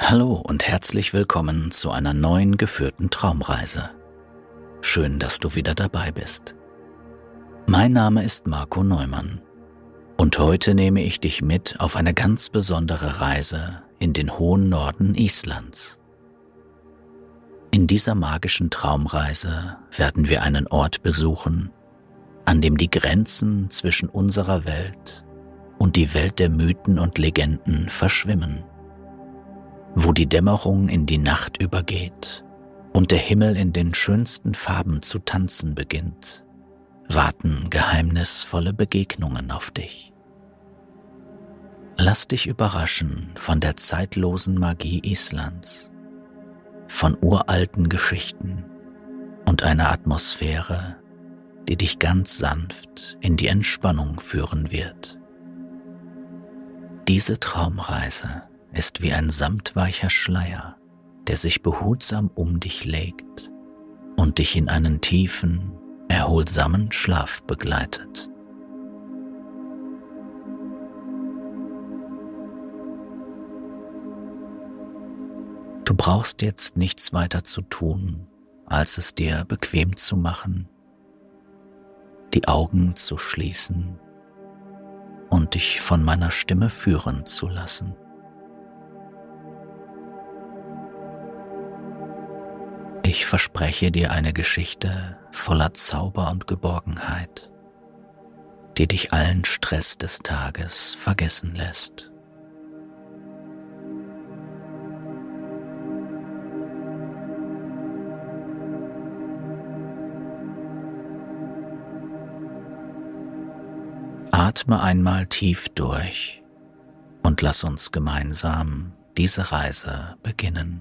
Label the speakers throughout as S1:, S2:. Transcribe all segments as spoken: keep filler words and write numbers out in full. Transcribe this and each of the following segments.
S1: Hallo und herzlich willkommen zu einer neuen geführten Traumreise. Schön, dass du wieder dabei bist. Mein Name ist Marco Neumann und heute nehme ich dich mit auf eine ganz besondere Reise in den hohen Norden Islands. In dieser magischen Traumreise werden wir einen Ort besuchen, an dem die Grenzen zwischen unserer Welt und die Welt der Mythen und Legenden verschwimmen, wo die Dämmerung in die Nacht übergeht und der Himmel in den schönsten Farben zu tanzen beginnt, warten geheimnisvolle Begegnungen auf dich. Lass dich überraschen von der zeitlosen Magie Islands, von uralten Geschichten und einer Atmosphäre, die dich ganz sanft in die Entspannung führen wird. Diese Traumreise ist wie ein samtweicher Schleier, der sich behutsam um dich legt und dich in einen tiefen, erholsamen Schlaf begleitet. Du brauchst jetzt nichts weiter zu tun, als es dir bequem zu machen, die Augen zu schließen und dich von meiner Stimme führen zu lassen. Ich verspreche dir eine Geschichte voller Zauber und Geborgenheit, die dich allen Stress des Tages vergessen lässt. Atme einmal tief durch und lass uns gemeinsam diese Reise beginnen.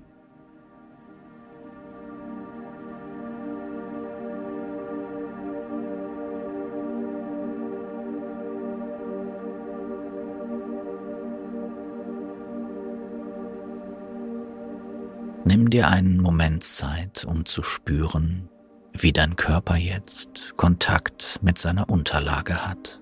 S1: Nimm dir einen Moment Zeit, um zu spüren, wie dein Körper jetzt Kontakt mit seiner Unterlage hat.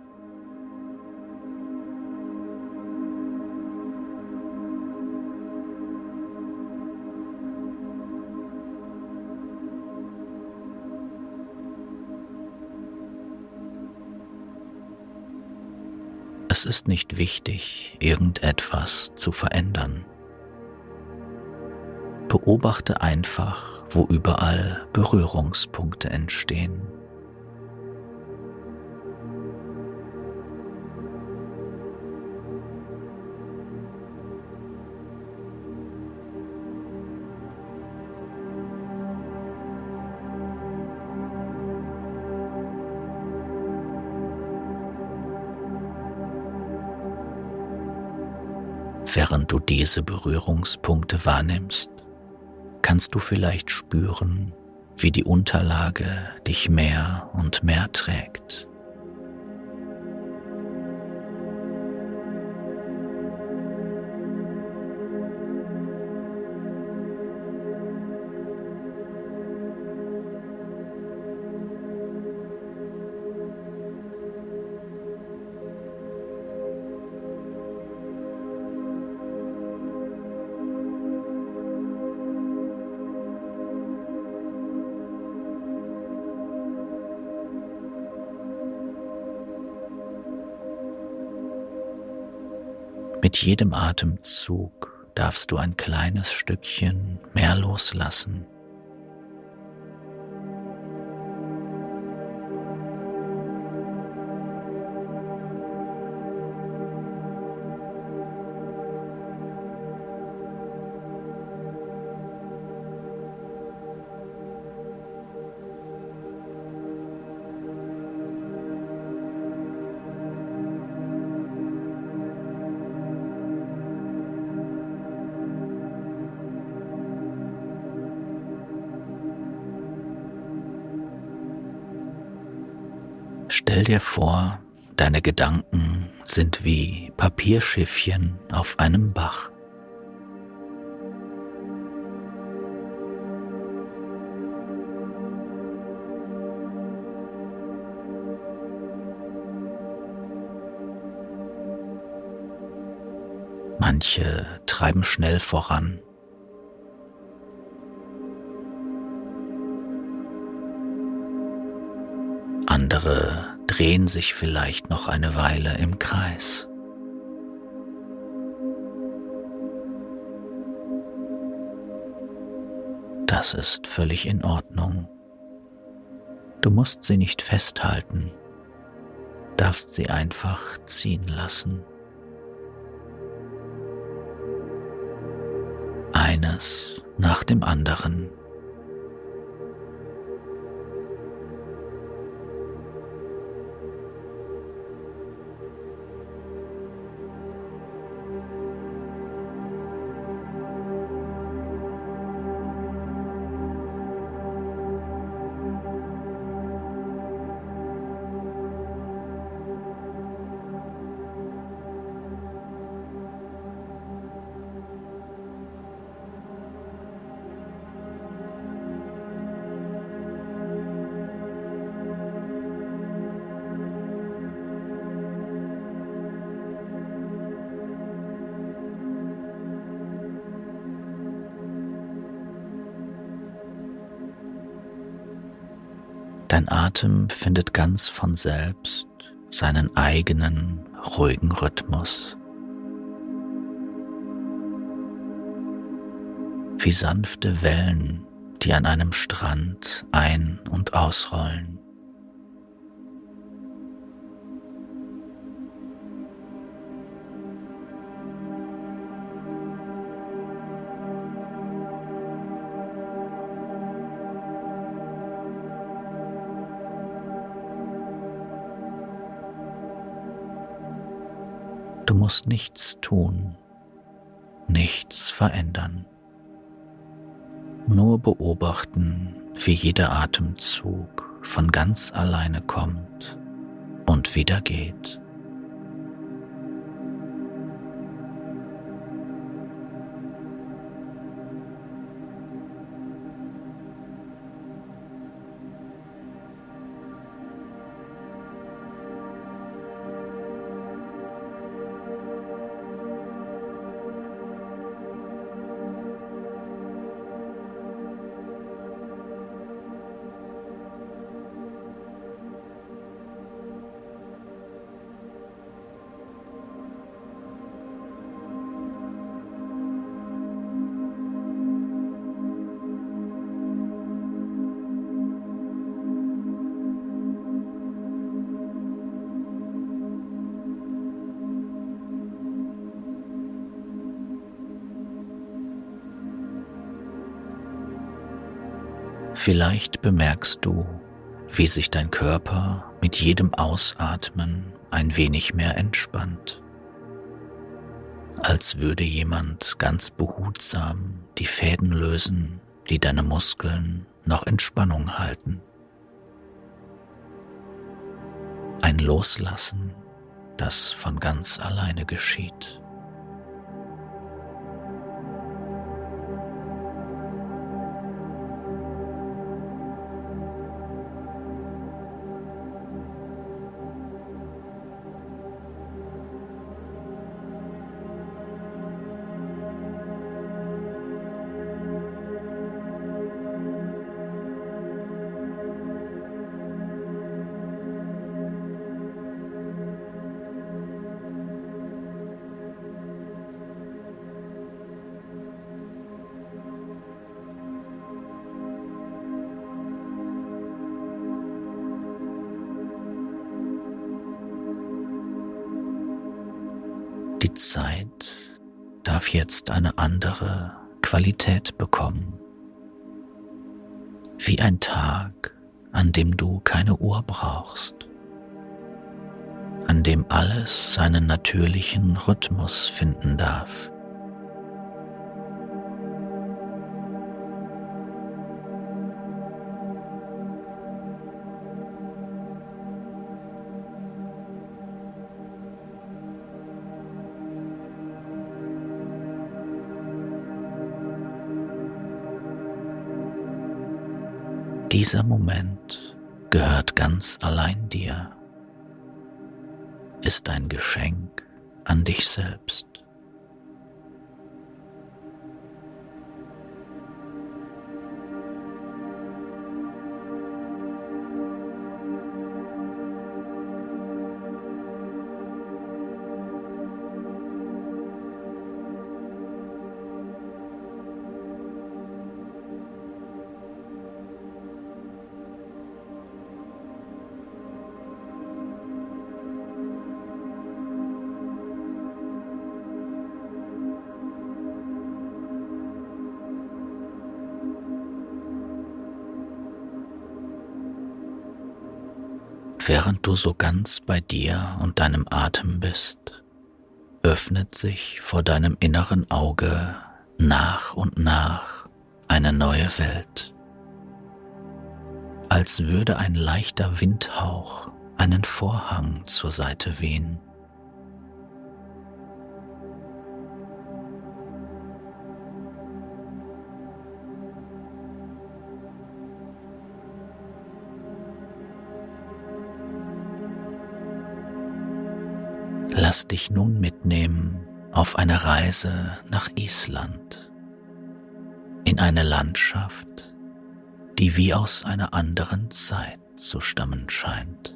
S1: Es ist nicht wichtig, irgendetwas zu verändern. Beobachte einfach, wo überall Berührungspunkte entstehen. Während du diese Berührungspunkte wahrnimmst, kannst du vielleicht spüren, wie die Unterlage dich mehr und mehr trägt. Mit jedem Atemzug darfst du ein kleines Stückchen mehr loslassen. Stell dir vor, deine Gedanken sind wie Papierschiffchen auf einem Bach. Manche treiben schnell voran. Andere drehen sich vielleicht noch eine Weile im Kreis. Das ist völlig in Ordnung. Du musst sie nicht festhalten, darfst sie einfach ziehen lassen. Eines nach dem anderen. Dein Atem findet ganz von selbst seinen eigenen ruhigen Rhythmus. Wie sanfte Wellen, die an einem Strand ein- und ausrollen. Du musst nichts tun, nichts verändern. Nur beobachten, wie jeder Atemzug von ganz alleine kommt und wieder geht. Vielleicht bemerkst du, wie sich dein Körper mit jedem Ausatmen ein wenig mehr entspannt, als würde jemand ganz behutsam die Fäden lösen, die deine Muskeln noch in Spannung halten. Ein Loslassen, das von ganz alleine geschieht. Die Zeit darf jetzt eine andere Qualität bekommen. Wie ein Tag, an dem du keine Uhr brauchst, an dem alles seinen natürlichen Rhythmus finden darf. Dieser Moment gehört ganz allein dir, ist ein Geschenk an dich selbst. Während du so ganz bei dir und deinem Atem bist, öffnet sich vor deinem inneren Auge nach und nach eine neue Welt, als würde ein leichter Windhauch einen Vorhang zur Seite wehen. Lass dich nun mitnehmen auf eine Reise nach Island, in eine Landschaft, die wie aus einer anderen Zeit zu stammen scheint.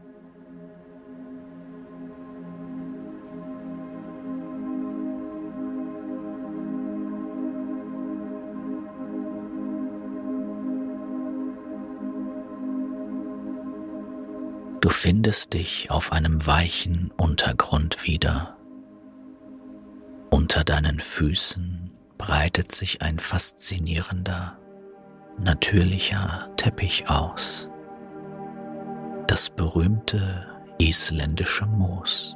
S1: Du findest dich auf einem weichen Untergrund wieder. Unter deinen Füßen breitet sich ein faszinierender, natürlicher Teppich aus. Das berühmte isländische Moos.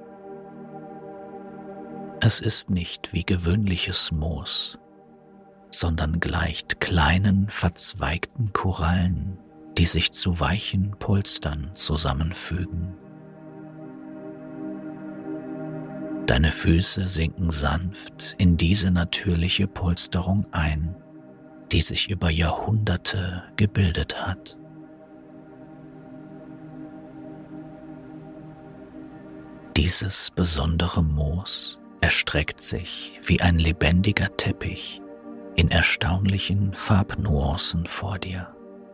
S1: Es ist nicht wie gewöhnliches Moos, sondern gleicht kleinen, verzweigten Korallen, die sich zu weichen Polstern zusammenfügen. Deine Füße sinken sanft in diese natürliche Polsterung ein, die sich über Jahrhunderte gebildet hat. Dieses besondere Moos erstreckt sich wie ein lebendiger Teppich in erstaunlichen Farbnuancen vor dir.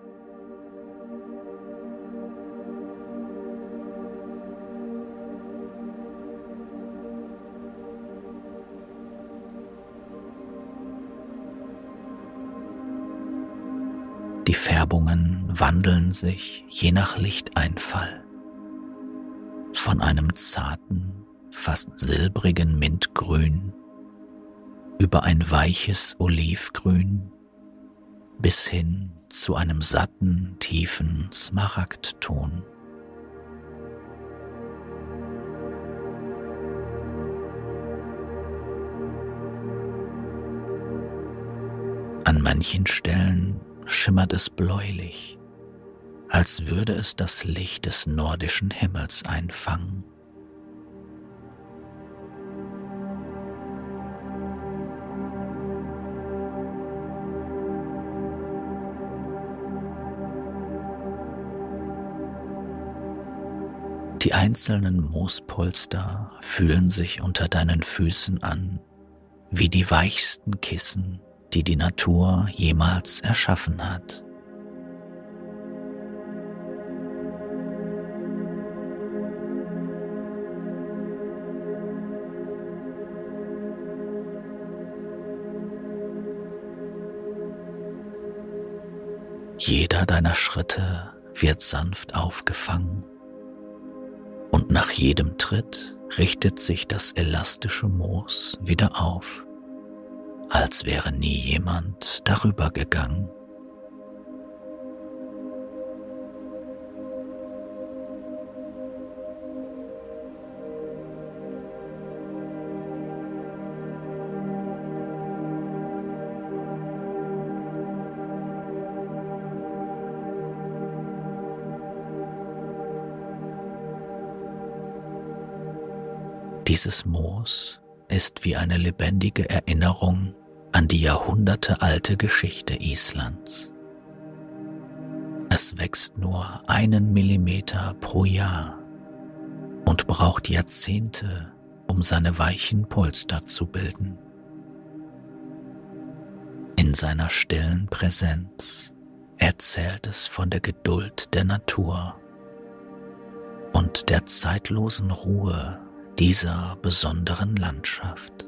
S1: Die Färbungen wandeln sich je nach Lichteinfall. Von einem zarten, fast silbrigen Mintgrün über ein weiches Olivgrün bis hin zu einem satten, tiefen Smaragdton. An manchen Stellen schimmert es bläulich, als würde es das Licht des nordischen Himmels einfangen. Die einzelnen Moospolster fühlen sich unter deinen Füßen an wie die weichsten Kissen, die die Natur jemals erschaffen hat. Jeder deiner Schritte wird sanft aufgefangen und nach jedem Tritt richtet sich das elastische Moos wieder auf, als wäre nie jemand darüber gegangen. Dieses Moos ist wie eine lebendige Erinnerung an die jahrhundertealte Geschichte Islands. Es wächst nur einen Millimeter pro Jahr und braucht Jahrzehnte, um seine weichen Polster zu bilden. In seiner stillen Präsenz erzählt es von der Geduld der Natur und der zeitlosen Ruhe dieser besonderen Landschaft.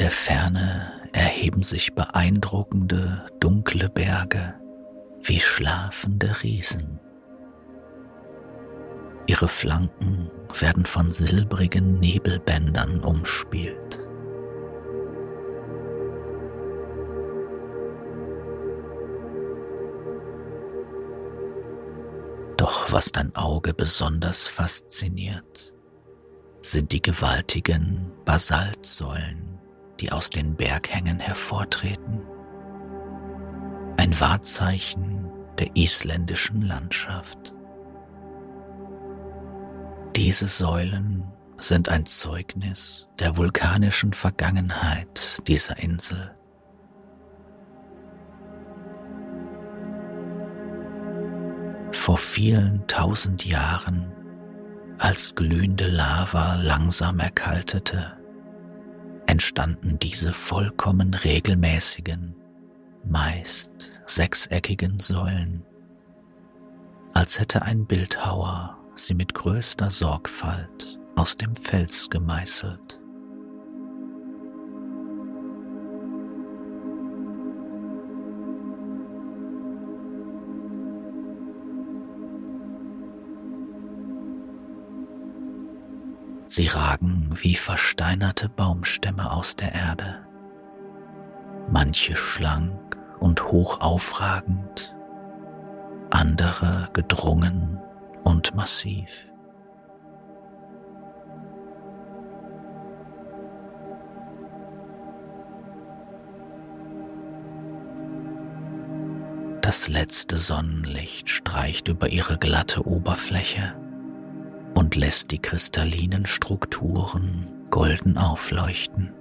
S1: der Ferne erheben sich beeindruckende, dunkle Berge wie schlafende Riesen. Ihre Flanken werden von silbrigen Nebelbändern umspielt. Doch was dein Auge besonders fasziniert, sind die gewaltigen Basaltsäulen, die aus den Berghängen hervortreten. Ein Wahrzeichen der isländischen Landschaft. Diese Säulen sind ein Zeugnis der vulkanischen Vergangenheit dieser Insel. Vor vielen tausend Jahren, als glühende Lava langsam erkaltete, entstanden diese vollkommen regelmäßigen, meist sechseckigen Säulen, als hätte ein Bildhauer sie mit größter Sorgfalt aus dem Fels gemeißelt. Sie ragen wie versteinerte Baumstämme aus der Erde, manche schlank und hoch aufragend, andere gedrungen und massiv. Das letzte Sonnenlicht streicht über ihre glatte Oberfläche und lässt die kristallinen Strukturen golden aufleuchten.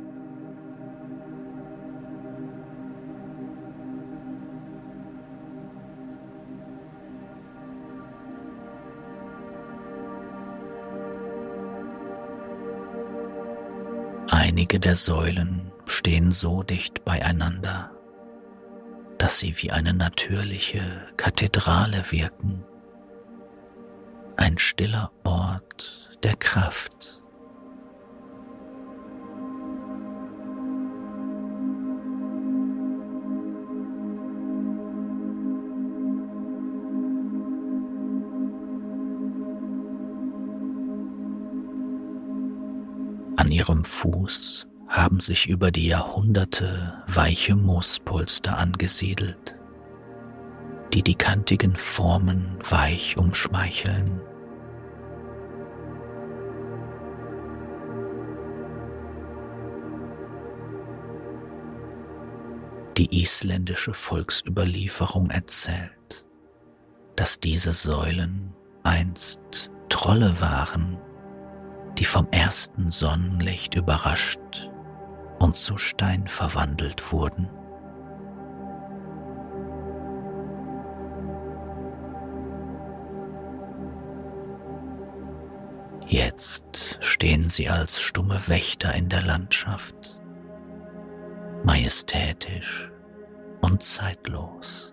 S1: Einige der Säulen stehen so dicht beieinander, dass sie wie eine natürliche Kathedrale wirken. Ein stiller Ort der Kraft. An ihrem Fuß haben sich über die Jahrhunderte weiche Moospolster angesiedelt, die die kantigen Formen weich umschmeicheln. Die isländische Volksüberlieferung erzählt, dass diese Säulen einst Trolle waren, die vom ersten Sonnenlicht überrascht und zu Stein verwandelt wurden. Jetzt stehen sie als stumme Wächter in der Landschaft, majestätisch und zeitlos.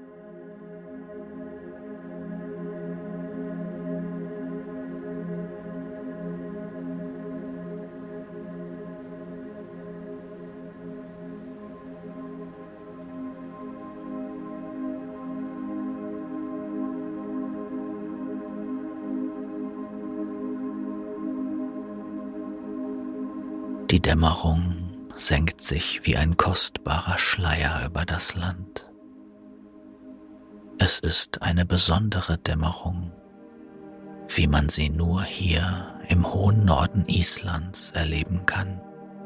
S1: Die Dämmerung senkt sich wie ein kostbarer Schleier über das Land. Es ist eine besondere Dämmerung, wie man sie nur hier im hohen Norden Islands erleben kann.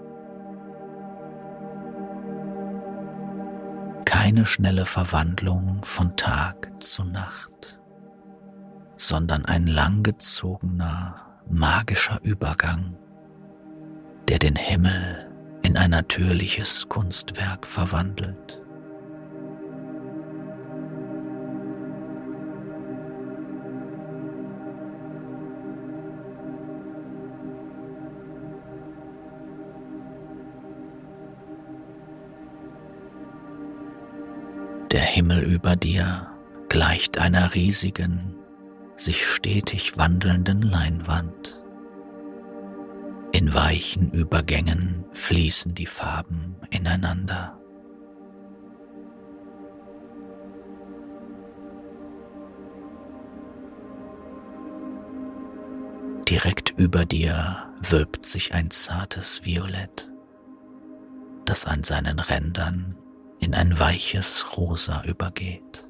S1: Keine schnelle Verwandlung von Tag zu Nacht, sondern ein langgezogener, magischer Übergang, der den Himmel in ein natürliches Kunstwerk verwandelt. Der Himmel über dir gleicht einer riesigen, sich stetig wandelnden Leinwand. In weichen Übergängen fließen die Farben ineinander. Direkt über dir wölbt sich ein zartes Violett, das an seinen Rändern in ein weiches Rosa übergeht.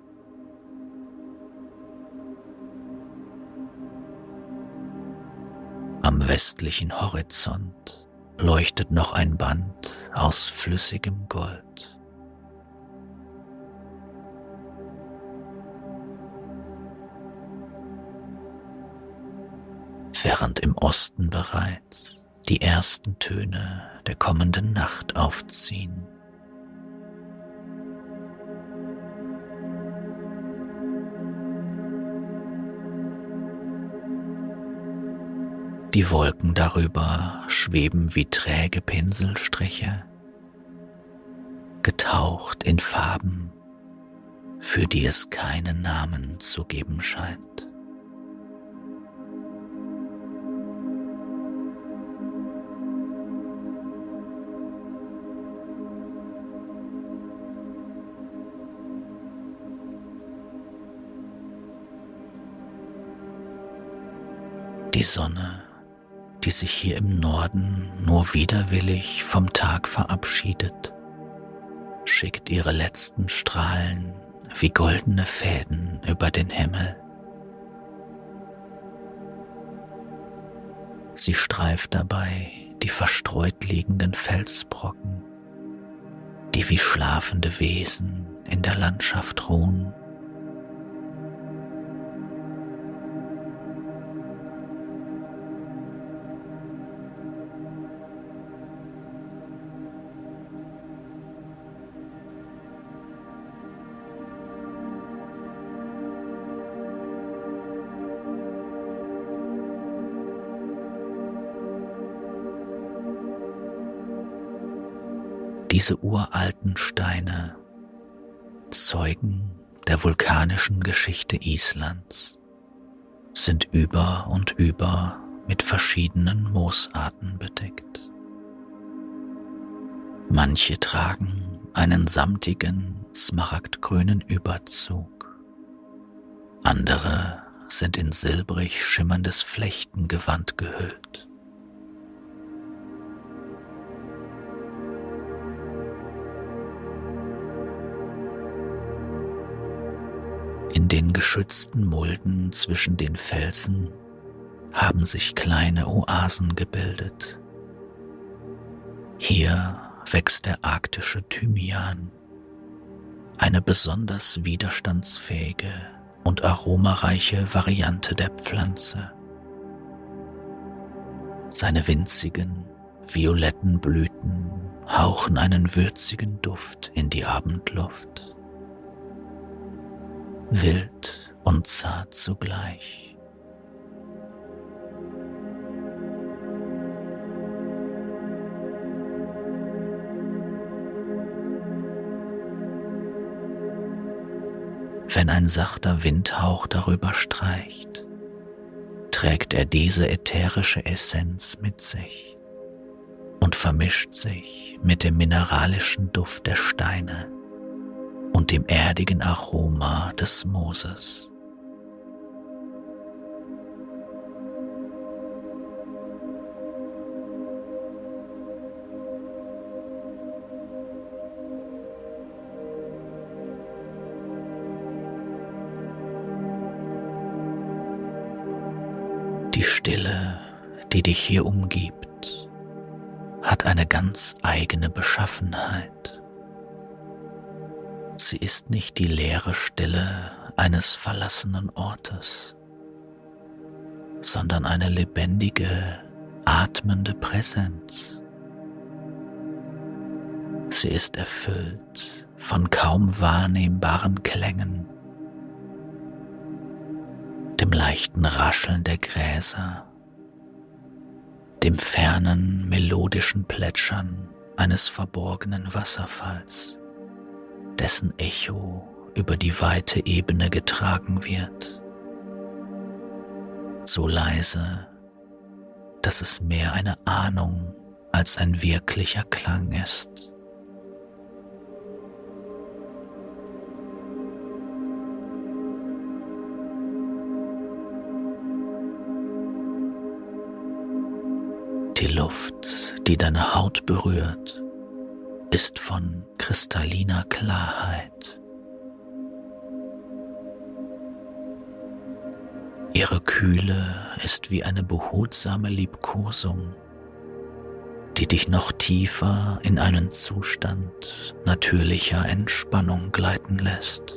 S1: Am westlichen Horizont leuchtet noch ein Band aus flüssigem Gold. Während im Osten bereits die ersten Töne der kommenden Nacht aufziehen. Die Wolken darüber schweben wie träge Pinselstriche, getaucht in Farben, für die es keinen Namen zu geben scheint. Die Sonne, die sich hier im Norden nur widerwillig vom Tag verabschiedet, schickt ihre letzten Strahlen wie goldene Fäden über den Himmel. Sie streift dabei die verstreut liegenden Felsbrocken, die wie schlafende Wesen in der Landschaft ruhen. Diese uralten Steine, Zeugen der vulkanischen Geschichte Islands, sind über und über mit verschiedenen Moosarten bedeckt. Manche tragen einen samtigen, smaragdgrünen Überzug, andere sind in silbrig schimmerndes Flechtengewand gehüllt. In den geschützten Mulden zwischen den Felsen haben sich kleine Oasen gebildet. Hier wächst der arktische Thymian, eine besonders widerstandsfähige und aromareiche Variante der Pflanze. Seine winzigen, violetten Blüten hauchen einen würzigen Duft in die Abendluft. Wild und zart zugleich. Wenn ein sachter Windhauch darüber streicht, trägt er diese ätherische Essenz mit sich und vermischt sich mit dem mineralischen Duft der Steine und dem erdigen Aroma des Mooses. Die Stille, die dich hier umgibt, hat eine ganz eigene Beschaffenheit. Sie ist nicht die leere Stille eines verlassenen Ortes, sondern eine lebendige, atmende Präsenz. Sie ist erfüllt von kaum wahrnehmbaren Klängen, dem leichten Rascheln der Gräser, dem fernen, melodischen Plätschern eines verborgenen Wasserfalls, dessen Echo über die weite Ebene getragen wird, so leise, dass es mehr eine Ahnung als ein wirklicher Klang ist. Die Luft, die deine Haut berührt, ist von kristalliner Klarheit. Ihre Kühle ist wie eine behutsame Liebkosung, die dich noch tiefer in einen Zustand natürlicher Entspannung gleiten lässt.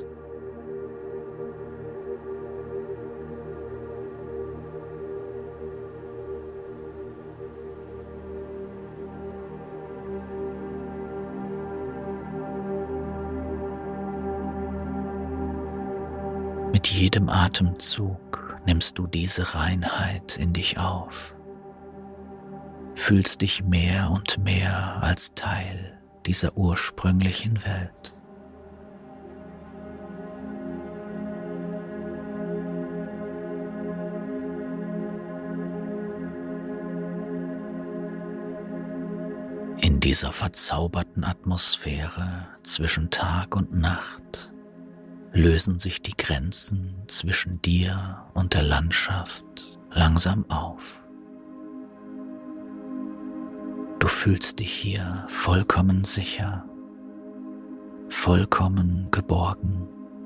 S1: Mit jedem Atemzug nimmst du diese Reinheit in dich auf, fühlst dich mehr und mehr als Teil dieser ursprünglichen Welt. In dieser verzauberten Atmosphäre zwischen Tag und Nacht lösen sich die Grenzen zwischen dir und der Landschaft langsam auf. Du fühlst dich hier vollkommen sicher, vollkommen geborgen,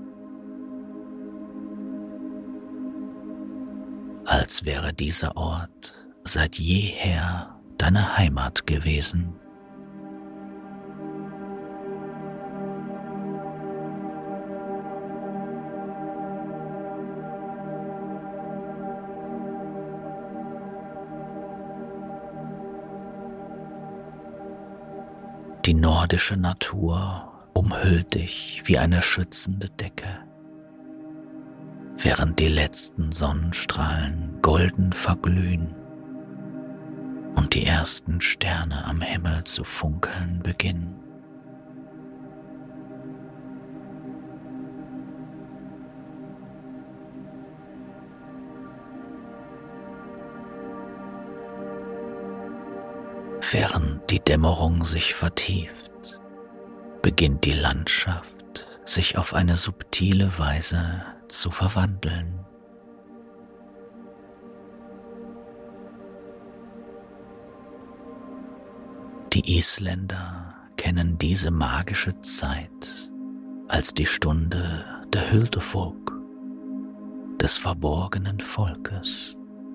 S1: als wäre dieser Ort seit jeher deine Heimat gewesen. Die nordische Natur umhüllt dich wie eine schützende Decke, während die letzten Sonnenstrahlen golden verglühen und die ersten Sterne am Himmel zu funkeln beginnen. Während die Dämmerung sich vertieft, beginnt die Landschaft sich auf eine subtile Weise zu verwandeln. Die Isländer kennen diese magische Zeit als die Stunde der Huldufólk, des verborgenen Volkes.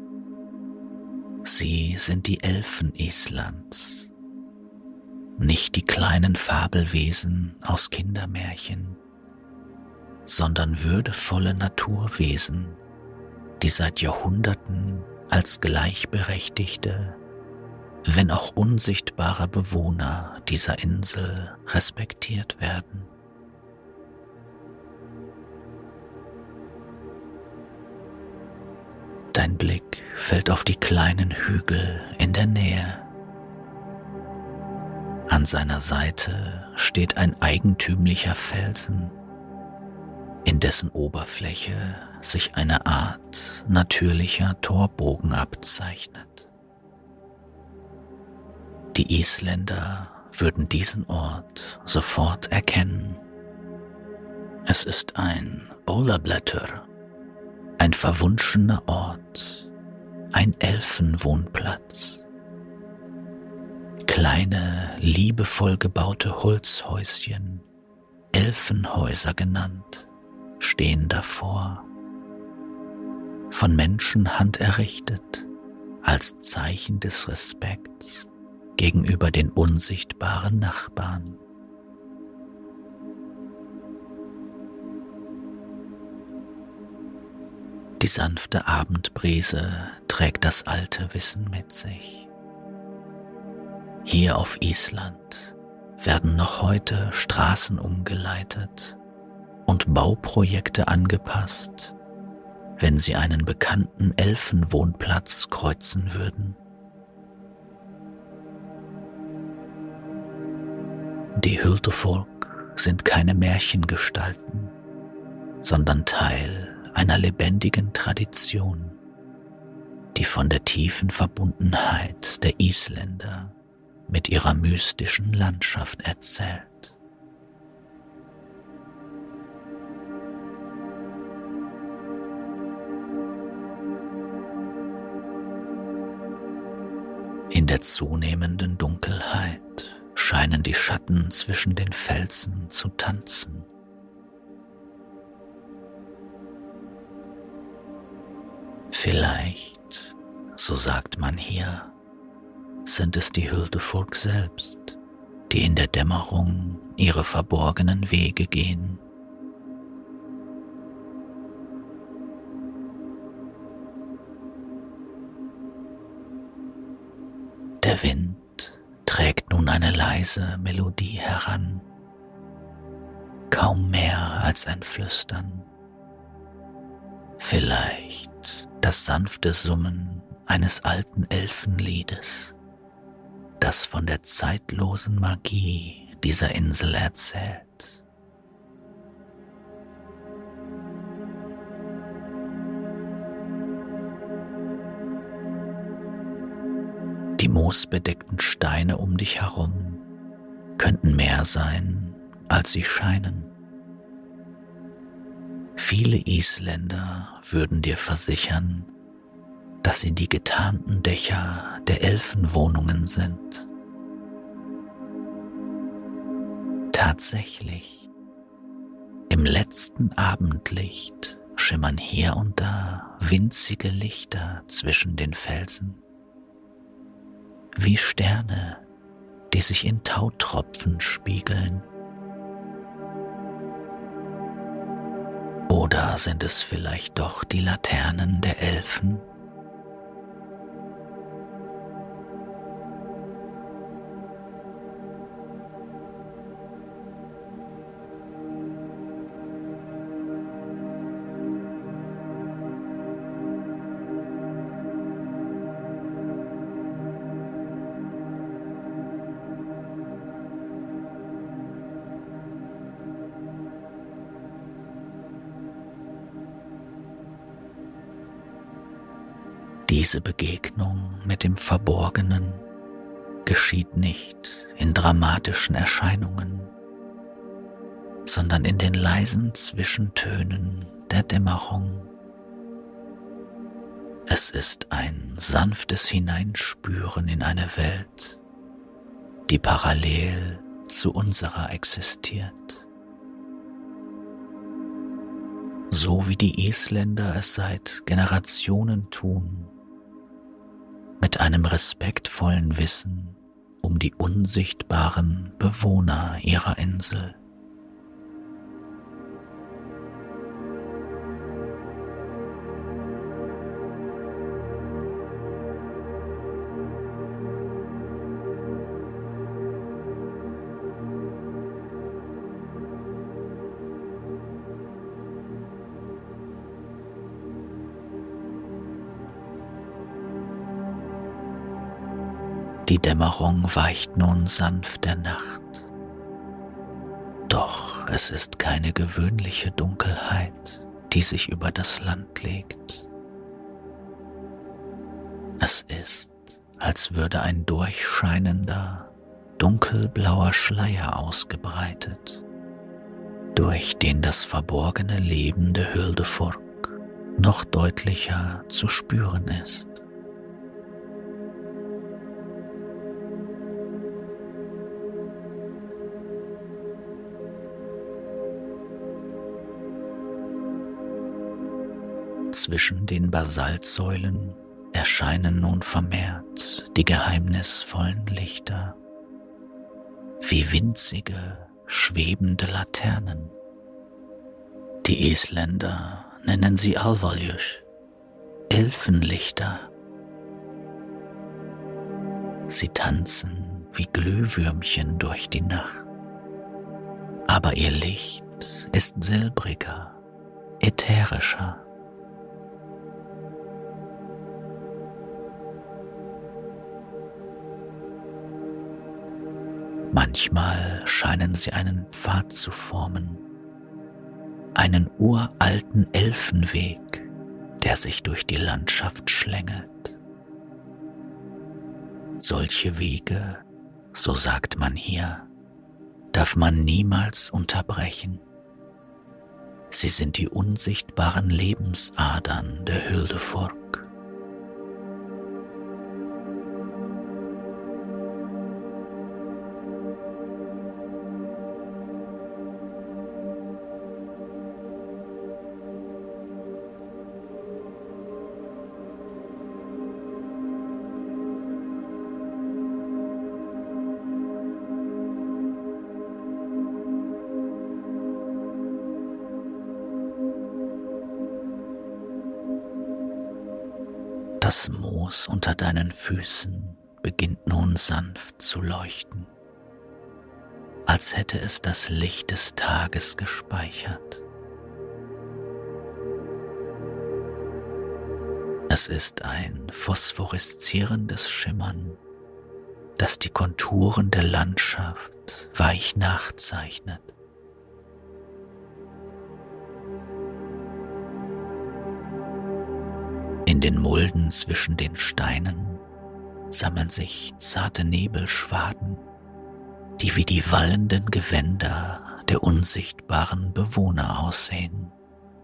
S1: Sie sind die Elfen Islands, nicht die kleinen Fabelwesen aus Kindermärchen, sondern würdevolle Naturwesen, die seit Jahrhunderten als gleichberechtigte, wenn auch unsichtbare Bewohner dieser Insel respektiert werden. Dein Blick fällt auf die kleinen Hügel in der Nähe. An seiner Seite steht ein eigentümlicher Felsen, in dessen Oberfläche sich eine Art natürlicher Torbogen abzeichnet. Die Isländer würden diesen Ort sofort erkennen. Es ist ein Ólafsblettur, ein verwunschener Ort, ein Elfenwohnplatz. Kleine, liebevoll gebaute Holzhäuschen, Elfenhäuser genannt, stehen davor, von Menschenhand errichtet, als Zeichen des Respekts gegenüber den unsichtbaren Nachbarn. Die sanfte Abendbrise trägt das alte Wissen mit sich. Hier auf Island werden noch heute Straßen umgeleitet und Bauprojekte angepasst, wenn sie einen bekannten Elfenwohnplatz kreuzen würden. Die Huldufólk sind keine Märchengestalten, sondern Teil einer lebendigen Tradition, die von der tiefen Verbundenheit der Isländer mit ihrer mystischen Landschaft erzählt. In der zunehmenden Dunkelheit scheinen die Schatten zwischen den Felsen zu tanzen. Vielleicht, so sagt man hier, sind es die Huldufólk selbst, die in der Dämmerung ihre verborgenen Wege gehen. Der Wind trägt nun eine leise Melodie heran, kaum mehr als ein Flüstern. Vielleicht das sanfte Summen eines alten Elfenliedes, das von der zeitlosen Magie dieser Insel erzählt. Die moosbedeckten Steine um dich herum könnten mehr sein, als sie scheinen. Viele Isländer würden dir versichern, dass sie die getarnten Dächer der Elfenwohnungen sind. Tatsächlich, im letzten Abendlicht schimmern hier und da winzige Lichter zwischen den Felsen, wie Sterne, die sich in Tautropfen spiegeln. Oder sind es vielleicht doch die Laternen der Elfen? Diese Begegnung mit dem Verborgenen geschieht nicht in dramatischen Erscheinungen, sondern in den leisen Zwischentönen der Dämmerung. Es ist ein sanftes Hineinspüren in eine Welt, die parallel zu unserer existiert. So wie die Isländer es seit Generationen tun, mit einem respektvollen Wissen um die unsichtbaren Bewohner ihrer Insel. Die Dämmerung weicht nun sanft der Nacht. Doch es ist keine gewöhnliche Dunkelheit, die sich über das Land legt. Es ist, als würde ein durchscheinender, dunkelblauer Schleier ausgebreitet, durch den das verborgene Leben der Huldufólk noch deutlicher zu spüren ist. Zwischen den Basaltsäulen erscheinen nun vermehrt die geheimnisvollen Lichter, wie winzige, schwebende Laternen. Die Isländer nennen sie Alvaljös, Elfenlichter. Sie tanzen wie Glühwürmchen durch die Nacht, aber ihr Licht ist silbriger, ätherischer. Manchmal scheinen sie einen Pfad zu formen, einen uralten Elfenweg, der sich durch die Landschaft schlängelt. Solche Wege, so sagt man hier, darf man niemals unterbrechen. Sie sind die unsichtbaren Lebensadern der Hyldefurk. Das Moos unter deinen Füßen beginnt nun sanft zu leuchten, als hätte es das Licht des Tages gespeichert. Es ist ein phosphoreszierendes Schimmern, das die Konturen der Landschaft weich nachzeichnet. In den Mulden zwischen den Steinen sammeln sich zarte Nebelschwaden, die wie die wallenden Gewänder der unsichtbaren Bewohner aussehen.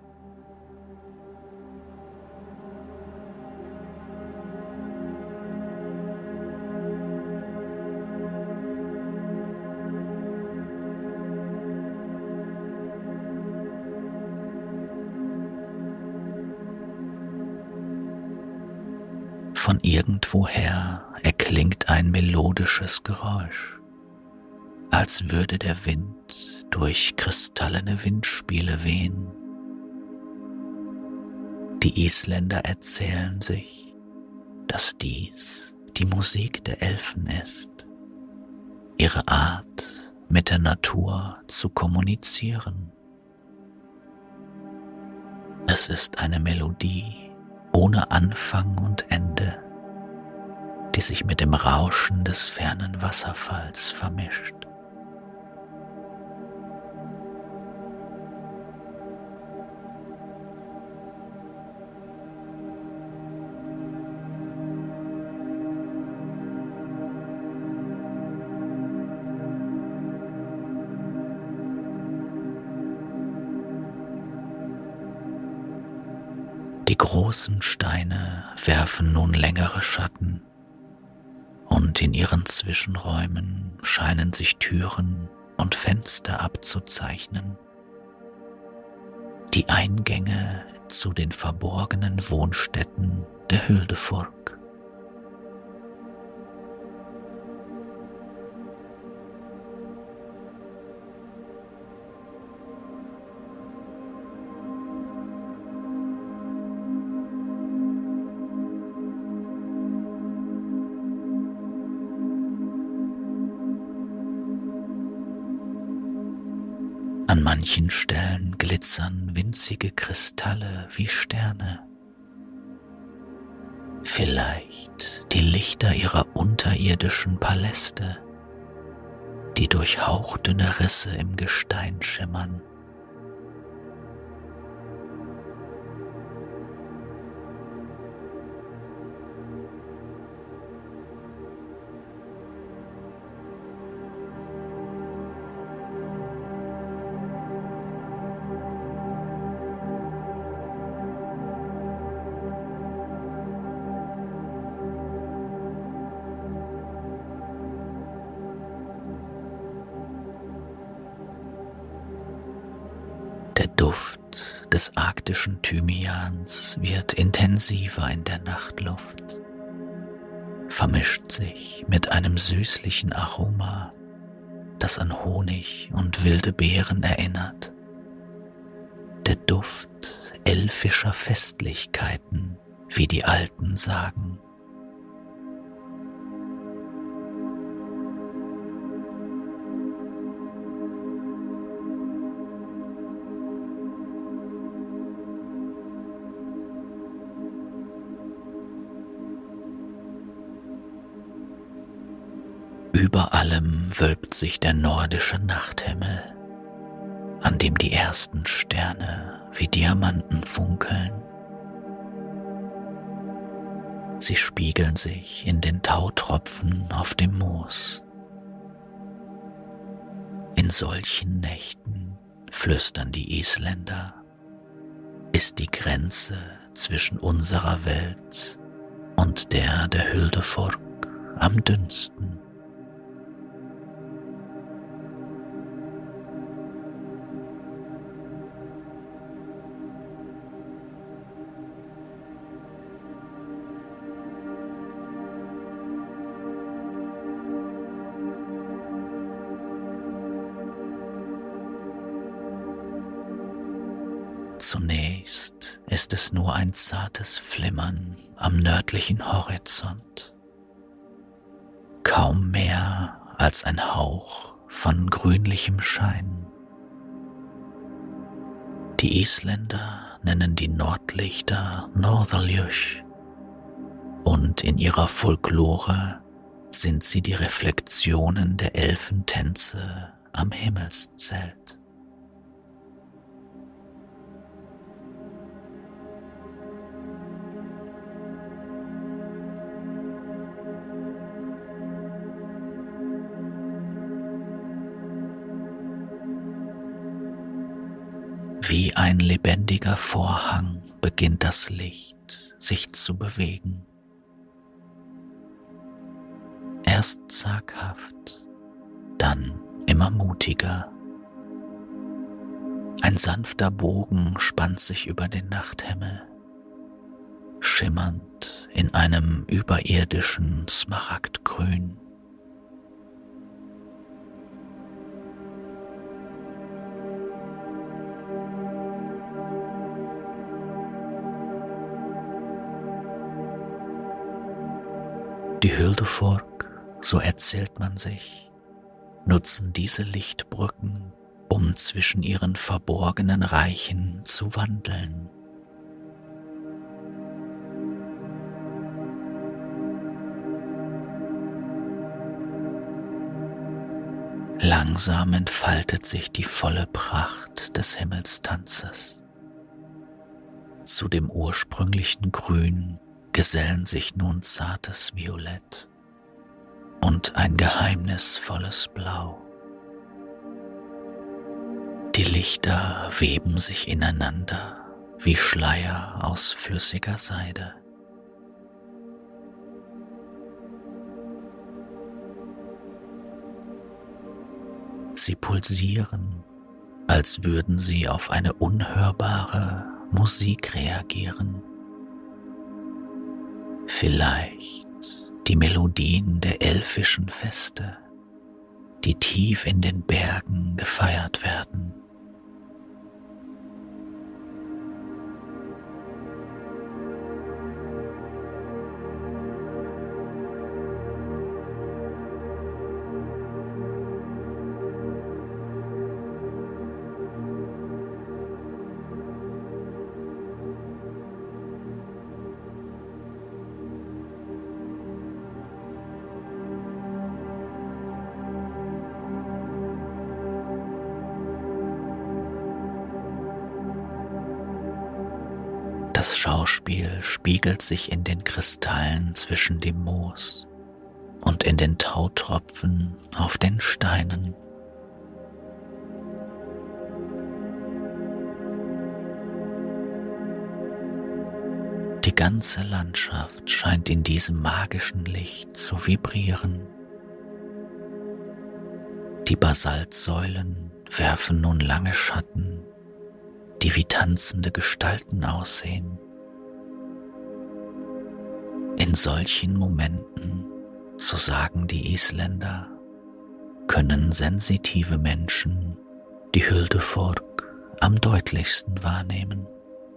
S1: Von irgendwoher erklingt ein melodisches Geräusch, als würde der Wind durch kristallene Windspiele wehen. Die Isländer erzählen sich, dass dies die Musik der Elfen ist, ihre Art, mit der Natur zu kommunizieren. Es ist eine Melodie ohne Anfang und Ende, die sich mit dem Rauschen des fernen Wasserfalls vermischt. Die großen Steine werfen nun längere Schatten, und in ihren Zwischenräumen scheinen sich Türen und Fenster abzuzeichnen. Die Eingänge zu den verborgenen Wohnstätten der Hyldefurk. An manchen Stellen glitzern winzige Kristalle wie Sterne. Vielleicht die Lichter ihrer unterirdischen Paläste, die durch hauchdünne Risse im Gestein schimmern. Der Duft des arktischen Thymians wird intensiver in der Nachtluft, vermischt sich mit einem süßlichen Aroma, das an Honig und wilde Beeren erinnert. Der Duft elfischer Festlichkeiten, wie die Alten sagen. Über allem wölbt sich der nordische Nachthimmel, an dem die ersten Sterne wie Diamanten funkeln. Sie spiegeln sich in den Tautropfen auf dem Moos. In solchen Nächten, flüstern die Isländer, ist die Grenze zwischen unserer Welt und der der Huldufólk am dünnsten. Zunächst ist es nur ein zartes Flimmern am nördlichen Horizont, kaum mehr als ein Hauch von grünlichem Schein. Die Isländer nennen die Nordlichter Norðurljós und in ihrer Folklore sind sie die Reflexionen der Elfentänze am Himmelszelt. Wie ein lebendiger Vorhang beginnt das Licht sich zu bewegen. Erst zaghaft, dann immer mutiger. Ein sanfter Bogen spannt sich über den Nachthimmel, schimmernd in einem überirdischen Smaragdgrün. Die Huldufólk, so erzählt man sich, nutzen diese Lichtbrücken, um zwischen ihren verborgenen Reichen zu wandeln. Langsam entfaltet sich die volle Pracht des Himmelstanzes. Zu dem ursprünglichen Grün gesellen sich nun zartes Violett und ein geheimnisvolles Blau. Die Lichter weben sich ineinander wie Schleier aus flüssiger Seide. Sie pulsieren, als würden sie auf eine unhörbare Musik reagieren. Vielleicht die Melodien der elfischen Feste, die tief in den Bergen gefeiert werden. Das Schauspiel spiegelt sich in den Kristallen zwischen dem Moos und in den Tautropfen auf den Steinen. Die ganze Landschaft scheint in diesem magischen Licht zu vibrieren. Die Basaltsäulen werfen nun lange Schatten, die wie tanzende Gestalten aussehen. In solchen Momenten, so sagen die Isländer, können sensitive Menschen die Huldufólk am deutlichsten wahrnehmen.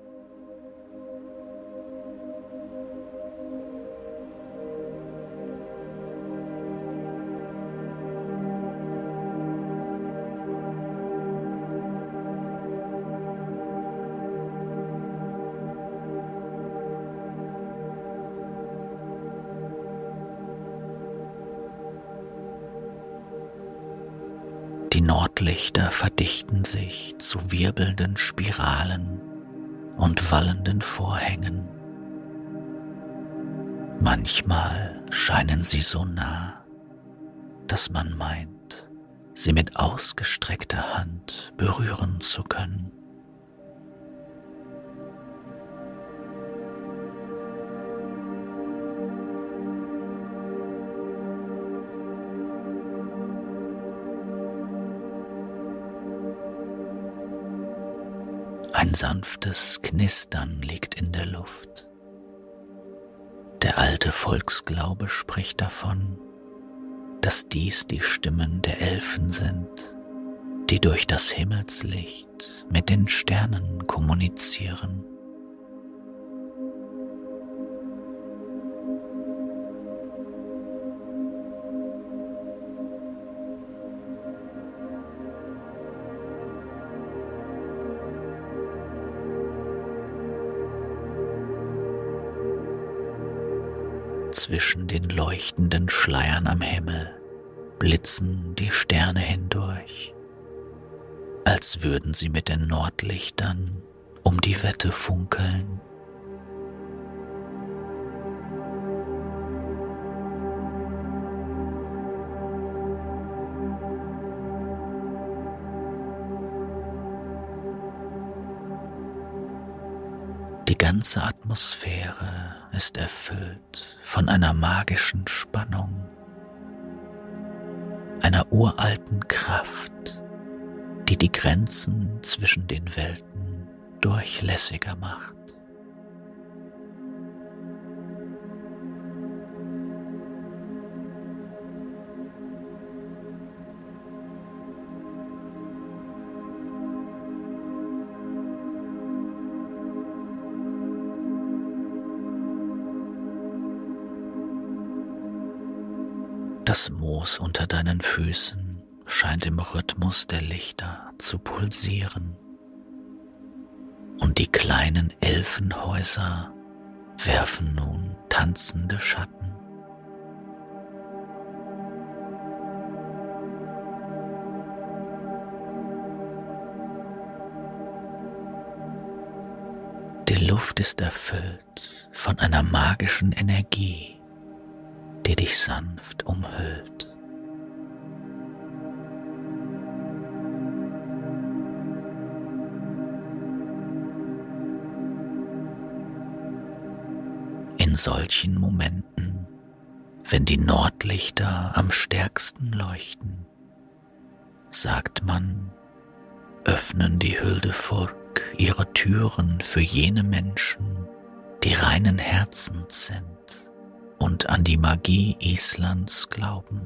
S1: Die Nordlichter verdichten sich zu wirbelnden Spiralen und wallenden Vorhängen. Manchmal scheinen sie so nah, dass man meint, sie mit ausgestreckter Hand berühren zu können. Ein sanftes Knistern liegt in der Luft. Der alte Volksglaube spricht davon, dass dies die Stimmen der Elfen sind, die durch das Himmelslicht mit den Sternen kommunizieren. Zwischen den leuchtenden Schleiern am Himmel blitzen die Sterne hindurch, als würden sie mit den Nordlichtern um die Wette funkeln. Die ganze Atmosphäre ist erfüllt von einer magischen Spannung, einer uralten Kraft, die die Grenzen zwischen den Welten durchlässiger macht. Das Moos unter deinen Füßen scheint im Rhythmus der Lichter zu pulsieren, und die kleinen Elfenhäuser werfen nun tanzende Schatten. Die Luft ist erfüllt von einer magischen Energie, die dich sanft umhüllt. In solchen Momenten, wenn die Nordlichter am stärksten leuchten, sagt man, öffnen die Hyldefurg ihre Türen für jene Menschen, die reinen Herzens sind und an die Magie Islands glauben.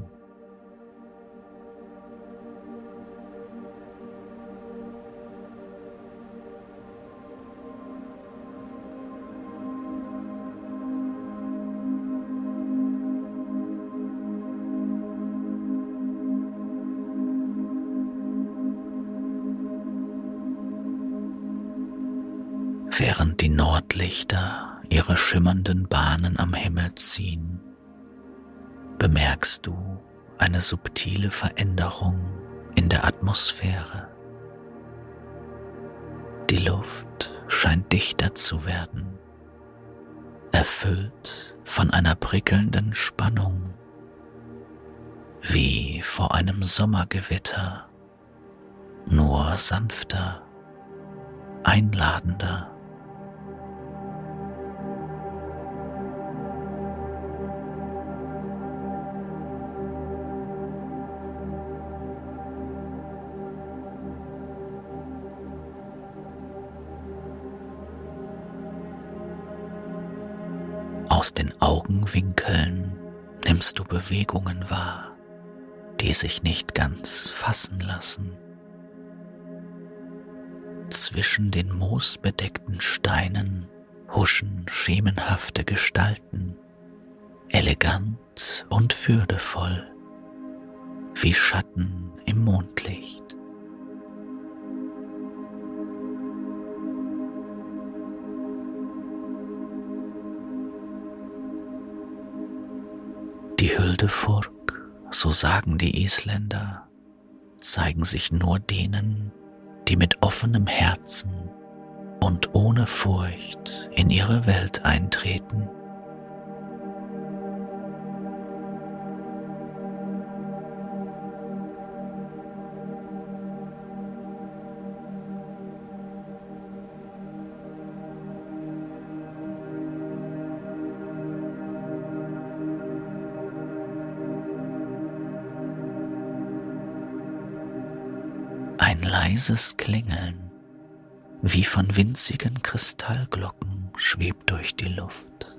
S1: Während die Nordlichter ihre schimmernden Bahnen am Himmel ziehen, bemerkst du eine subtile Veränderung in der Atmosphäre. Die Luft scheint dichter zu werden, erfüllt von einer prickelnden Spannung, wie vor einem Sommergewitter, nur sanfter, einladender. Aus den Augenwinkeln nimmst du Bewegungen wahr, die sich nicht ganz fassen lassen. Zwischen den moosbedeckten Steinen huschen schemenhafte Gestalten, elegant und würdevoll, wie Schatten im Mondlicht. Die Hyldefurg, so sagen die Isländer, zeigen sich nur denen, die mit offenem Herzen und ohne Furcht in ihre Welt eintreten. leises Klingeln, wie von winzigen Kristallglocken, schwebt durch die Luft.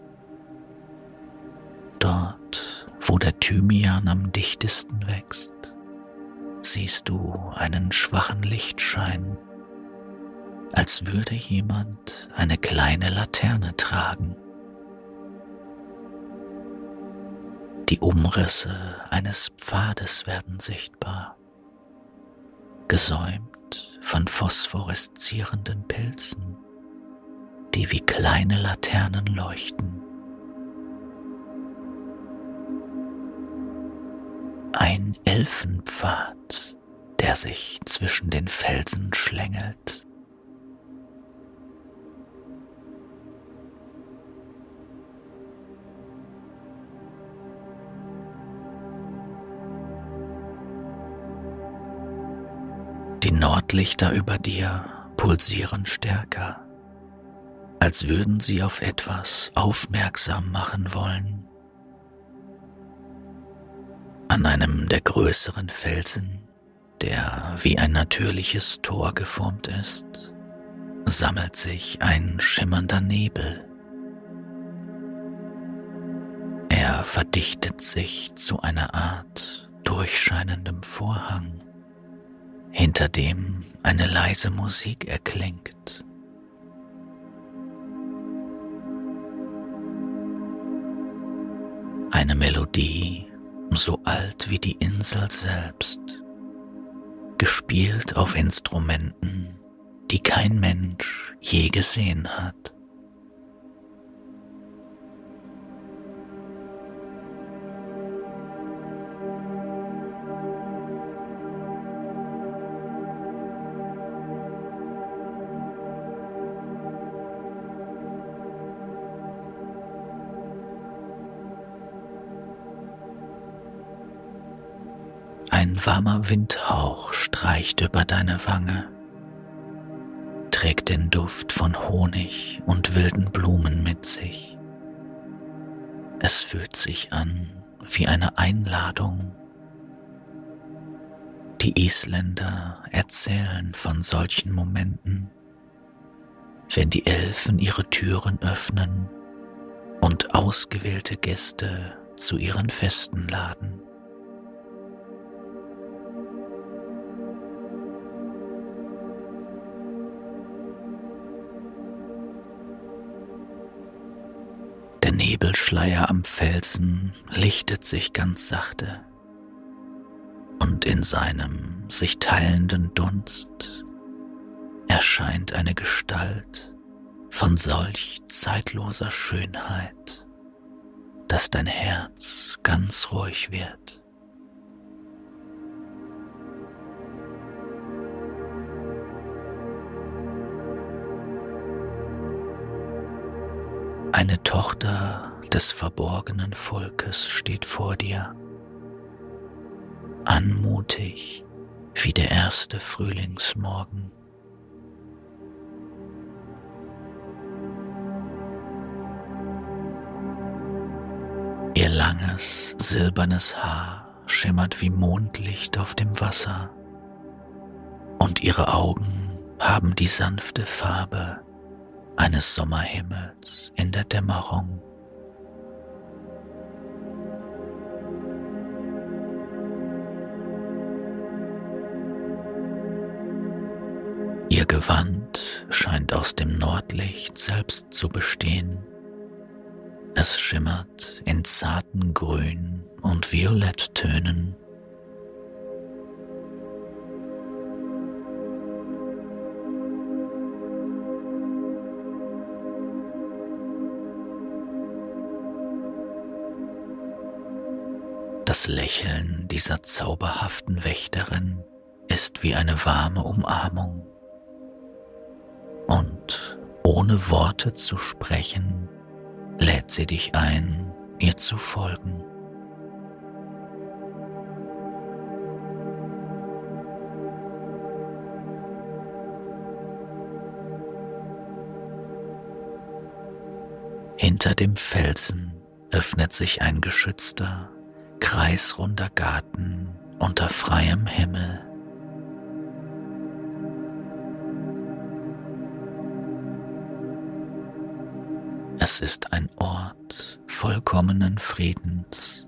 S1: Dort, wo der Thymian am dichtesten wächst, siehst du einen schwachen Lichtschein, als würde jemand eine kleine Laterne tragen. Die Umrisse eines Pfades werden sichtbar, gesäumt von phosphoreszierenden Pilzen, die wie kleine Laternen leuchten. Ein Elfenpfad, der sich zwischen den Felsen schlängelt. Die Nordlichter über dir pulsieren stärker, als würden sie auf etwas aufmerksam machen wollen. An einem der größeren Felsen, der wie ein natürliches Tor geformt ist, sammelt sich ein schimmernder Nebel. Er verdichtet sich zu einer Art durchscheinendem Vorhang, hinter dem eine leise Musik erklingt. Eine Melodie, so alt wie die Insel selbst, gespielt auf Instrumenten, die kein Mensch je gesehen hat. Ein warmer Windhauch streicht über deine Wange, trägt den Duft von Honig und wilden Blumen mit sich. Es fühlt sich an wie eine Einladung. Die Isländer erzählen von solchen Momenten, wenn die Elfen ihre Türen öffnen und ausgewählte Gäste zu ihren Festen laden. Der Nebelschleier am Felsen lichtet sich ganz sachte, und in seinem sich teilenden Dunst erscheint eine Gestalt von solch zeitloser Schönheit, dass dein Herz ganz ruhig wird. Eine Tochter des verborgenen Volkes steht vor dir, anmutig wie der erste Frühlingsmorgen. Ihr langes, silbernes Haar schimmert wie Mondlicht auf dem Wasser, und ihre Augen haben die sanfte Farbe eines Sommerhimmels in der Dämmerung. Ihr Gewand scheint aus dem Nordlicht selbst zu bestehen. Es schimmert in zarten Grün- und Violetttönen. Das Lächeln dieser zauberhaften Wächterin ist wie eine warme Umarmung. Und ohne Worte zu sprechen, lädt sie dich ein, ihr zu folgen. Hinter dem Felsen öffnet sich ein geschützter, kreisrunder Garten unter freiem Himmel. Es ist ein Ort vollkommenen Friedens.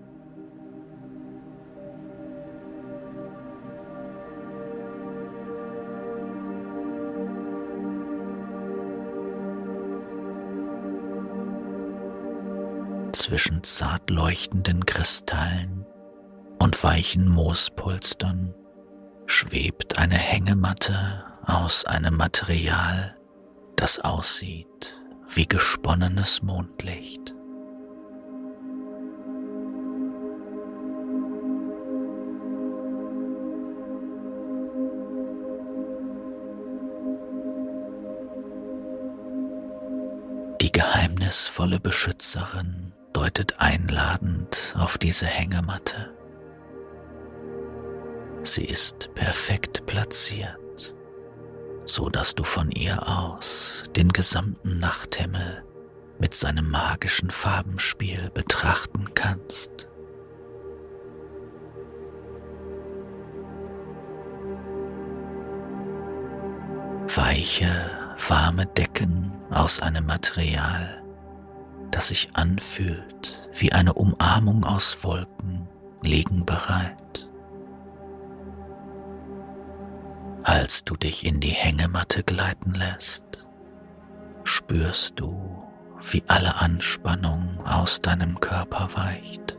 S1: Zwischen zart leuchtenden Kristallen und weichen Moospolstern schwebt eine Hängematte aus einem Material, das aussieht wie gesponnenes Mondlicht. Die geheimnisvolle Beschützerin deutet einladend auf diese Hängematte. Sie ist perfekt platziert, so dass du von ihr aus den gesamten Nachthimmel mit seinem magischen Farbenspiel betrachten kannst. Weiche, warme Decken aus einem Material, das sich anfühlt wie eine Umarmung aus Wolken, liegen bereit. Als du dich in die Hängematte gleiten lässt, spürst du, wie alle Anspannung aus deinem Körper weicht.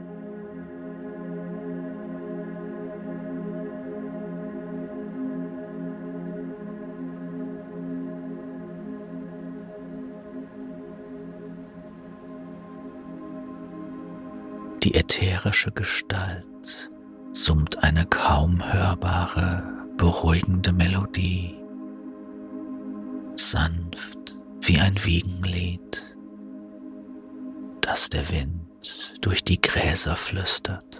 S1: Die ätherische Gestalt summt eine kaum hörbare, beruhigende Melodie, sanft wie ein Wiegenlied, das der Wind durch die Gräser flüstert.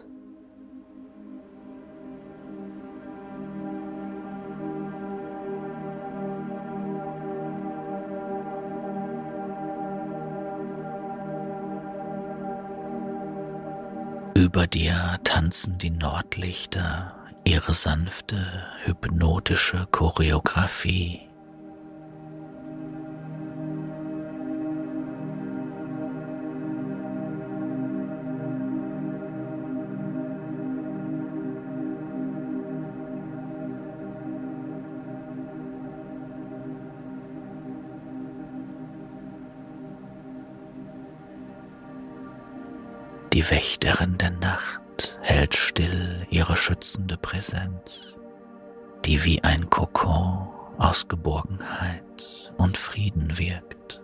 S1: Über dir tanzen die Nordlichter ihre sanfte, hypnotische Choreografie. Die Wächterin der Nacht hält still ihre schützende Präsenz, die wie ein Kokon aus Geborgenheit und Frieden wirkt.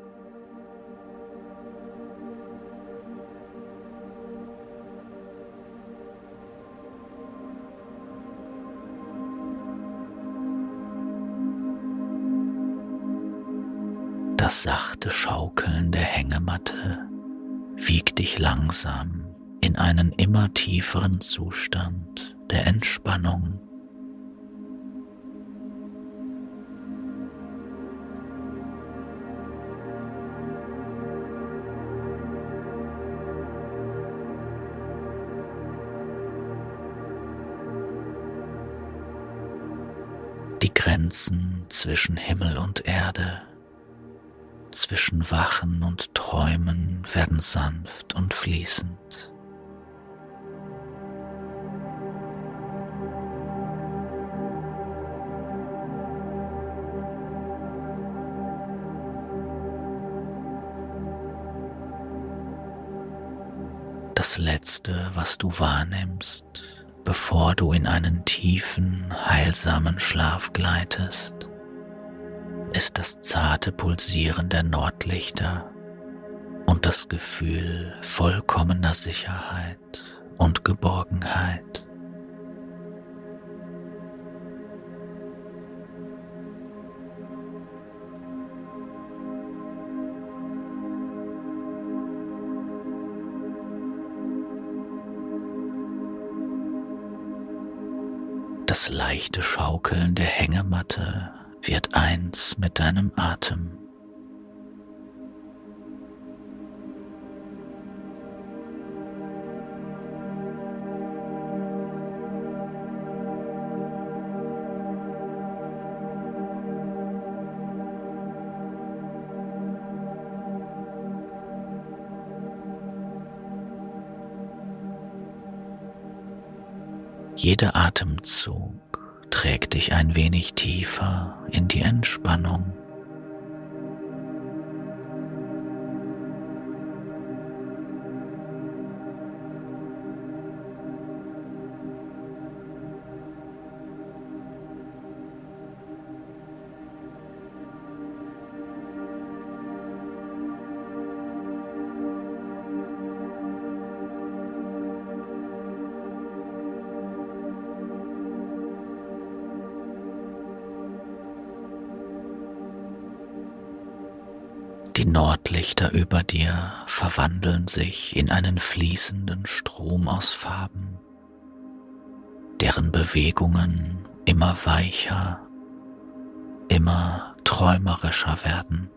S1: Das sachte Schaukeln der Hängematte wiegt dich langsam in einen immer tieferen Zustand der Entspannung. Die Grenzen zwischen Himmel und Erde, zwischen Wachen und Träumen werden sanft und fließend. Das Letzte, was du wahrnimmst, bevor du in einen tiefen, heilsamen Schlaf gleitest, ist das zarte Pulsieren der Nordlichter und das Gefühl vollkommener Sicherheit und Geborgenheit. Das leichte Schaukeln der Hängematte wird eins mit deinem Atem. Jeder Atemzug trägt dich ein wenig tiefer in die Entspannung. Die Nordlichter über dir verwandeln sich in einen fließenden Strom aus Farben, deren Bewegungen immer weicher, immer träumerischer werden.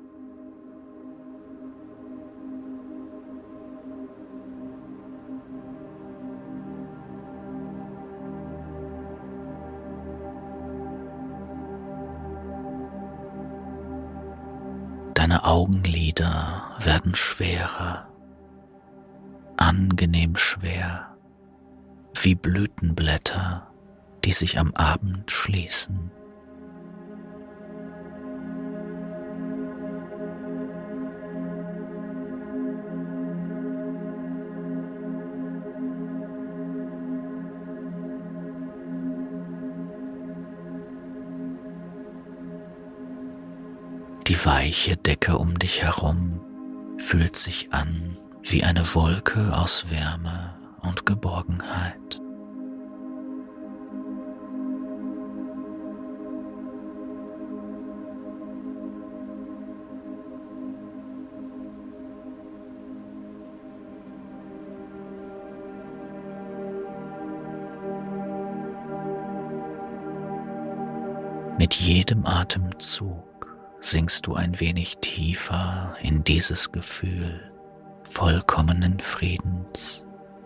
S1: Deine Augenlider werden schwerer, angenehm schwer, wie Blütenblätter, die sich am Abend schließen. Die weiche Decke um dich herum fühlt sich an wie eine Wolke aus Wärme und Geborgenheit. Mit jedem Atemzug sinkst du ein wenig tiefer in dieses Gefühl vollkommenen Friedens.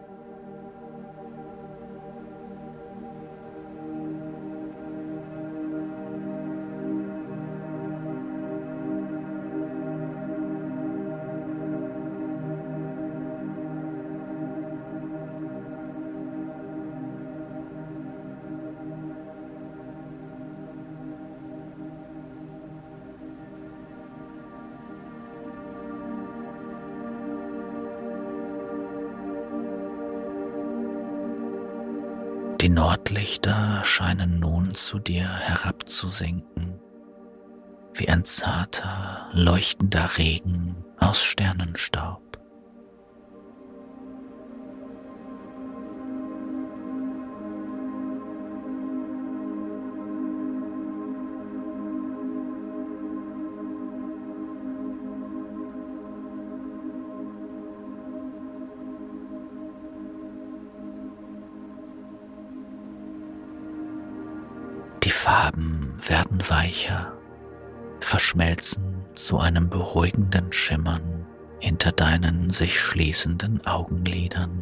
S1: Die Nordlichter scheinen nun zu dir herabzusinken, wie ein zarter, leuchtender Regen aus Sternenstaub. Die Farben werden weicher, verschmelzen zu einem beruhigenden Schimmern hinter deinen sich schließenden Augenlidern.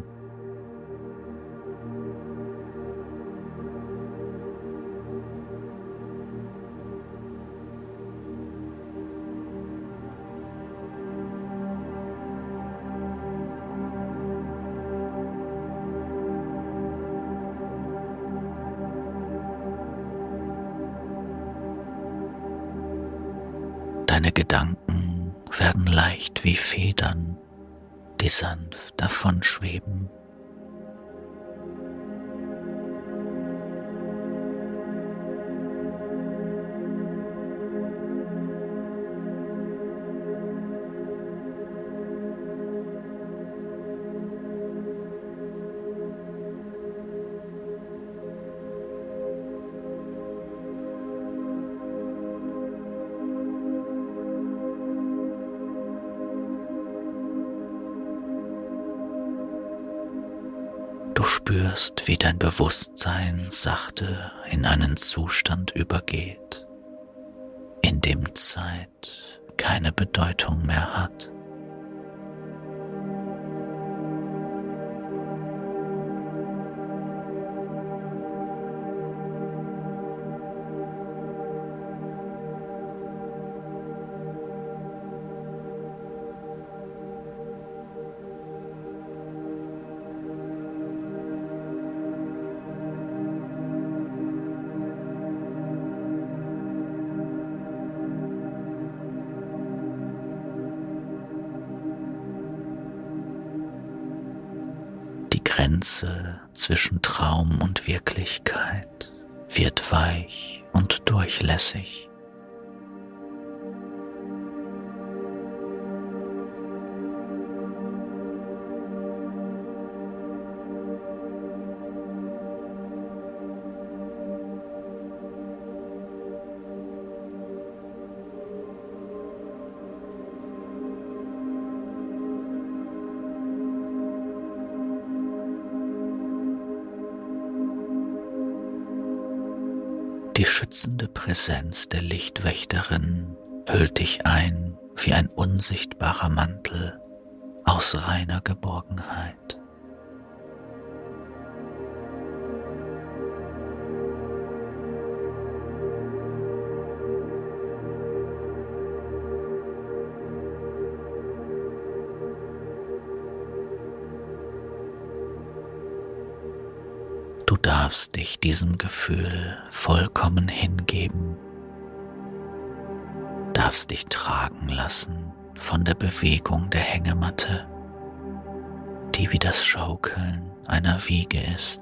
S1: Deine Gedanken werden leicht wie Federn, die sanft davonschweben. Du spürst, wie dein Bewusstsein sachte in einen Zustand übergeht, in dem Zeit keine Bedeutung mehr hat. Grenze zwischen Traum und Wirklichkeit wird weich und durchlässig. Die schützende Präsenz der Lichtwächterin hüllt dich ein wie ein unsichtbarer Mantel aus reiner Geborgenheit. Du darfst dich diesem Gefühl vollkommen hingeben, darfst dich tragen lassen von der Bewegung der Hängematte, die wie das Schaukeln einer Wiege ist.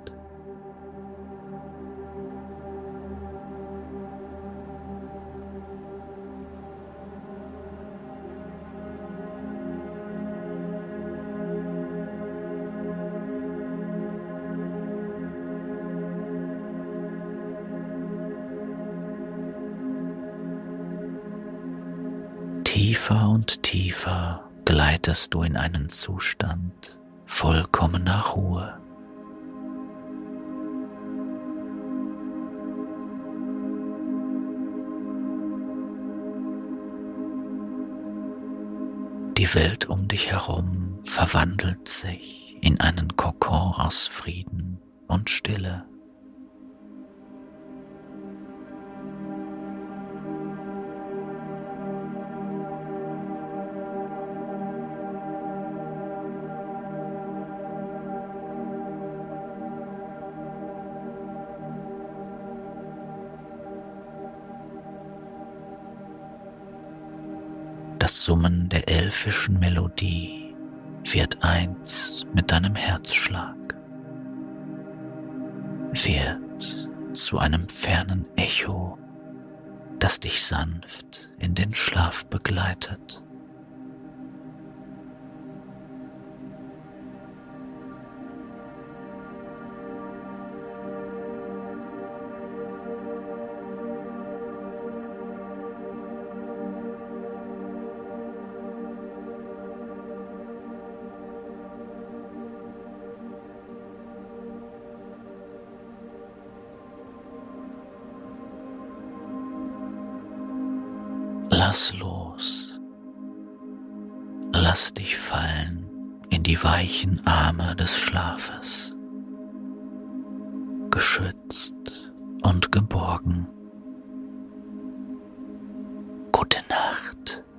S1: Tiefer und tiefer gleitest du in einen Zustand vollkommener Ruhe. Die Welt um dich herum verwandelt sich in einen Kokon aus Frieden und Stille. Das Summen der elfischen Melodie wird eins mit deinem Herzschlag, wird zu einem fernen Echo, das dich sanft in den Schlaf begleitet. Lass los, lass dich fallen in die weichen Arme des Schlafes, geschützt und geborgen. Gute Nacht.